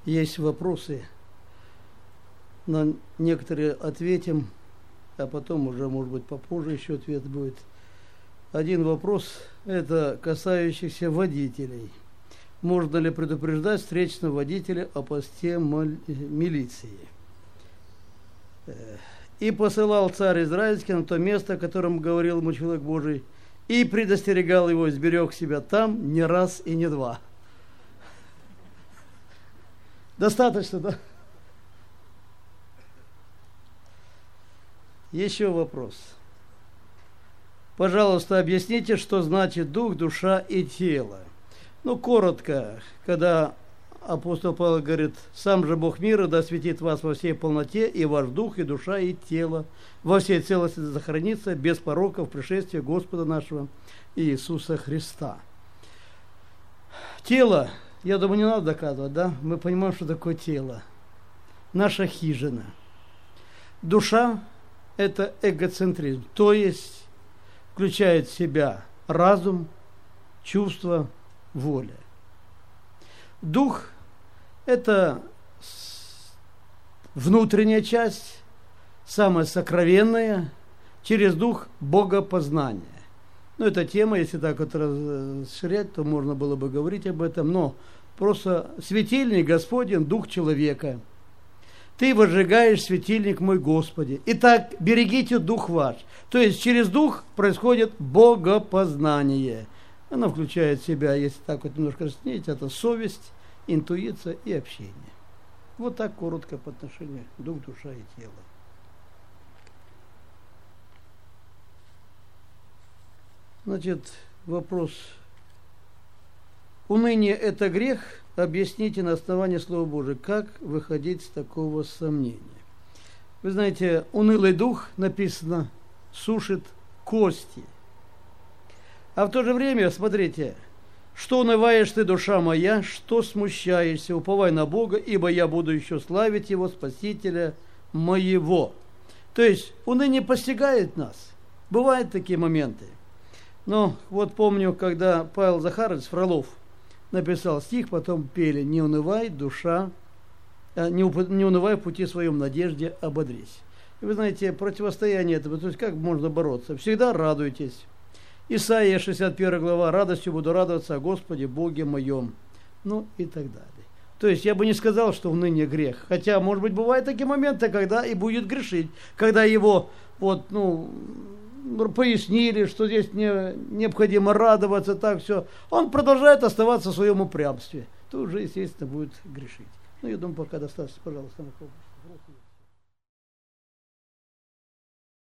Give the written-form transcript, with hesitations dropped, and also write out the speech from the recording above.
Есть вопросы, на некоторые ответим, а потом уже, может быть, попозже еще ответ будет. Один вопрос, это касающийся водителей. Можно ли предупреждать встречного водителя о посте милиции? И посылал царь Израильский на то место, о котором говорил ему человек Божий, и предостерегал его, сберег себя там не раз и не два. Достаточно, да? Еще вопрос. Пожалуйста, объясните, что значит дух, душа и тело. Ну, коротко, когда апостол Павел говорит: «Сам же Бог мира да осветит вас во всей полноте, и ваш дух, и душа, и тело во всей целости сохранится без порока в пришествии Господа нашего Иисуса Христа». Тело, я думаю, не надо доказывать, да? Мы понимаем, что такое тело. Наша хижина. Душа – это эгоцентризм, то есть включает в себя разум, чувство, воля. Дух – это внутренняя часть, самая сокровенная, через дух богопознание. Ну, это тема, если так вот расширять, то можно было бы говорить об этом, но просто светильник Господень, дух человека. Ты возжигаешь светильник мой, Господи. Итак, берегите дух ваш. То есть через дух происходит богопознание. Оно включает в себя, если так вот немножко расценить, это совесть, интуиция и общение. Вот так коротко по отношению дух, душа и тело. Значит, вопрос. Уныние – это грех? Объясните на основании Слова Божия, как выходить с такого сомнения. Вы знаете, унылый дух, написано, сушит кости. А в то же время, смотрите, что унываешь ты, душа моя, что смущаешься, уповай на Бога, ибо я буду еще славить Его, Спасителя моего. То есть уныние постигает нас. Бывают такие моменты. Но вот помню, когда Павел Захарович Фролов написал стих, потом пели: «Не унывай, душа, не унывай в пути своем, надежде ободрись». И вы знаете, противостояние этого, то есть как можно бороться? Всегда радуйтесь. Исайя 61 глава: «Радостью буду радоваться о Господе Боге моем». Ну и так далее. То есть я бы не сказал, что уныние грех. Хотя, может быть, бывают такие моменты, когда и будет грешить. Когда его пояснили, что здесь необходимо радоваться, так все. Он продолжает оставаться в своем упрямстве. То уже, естественно, будет грешить. Ну, я думаю, пока достаточно. Пожалуйста, на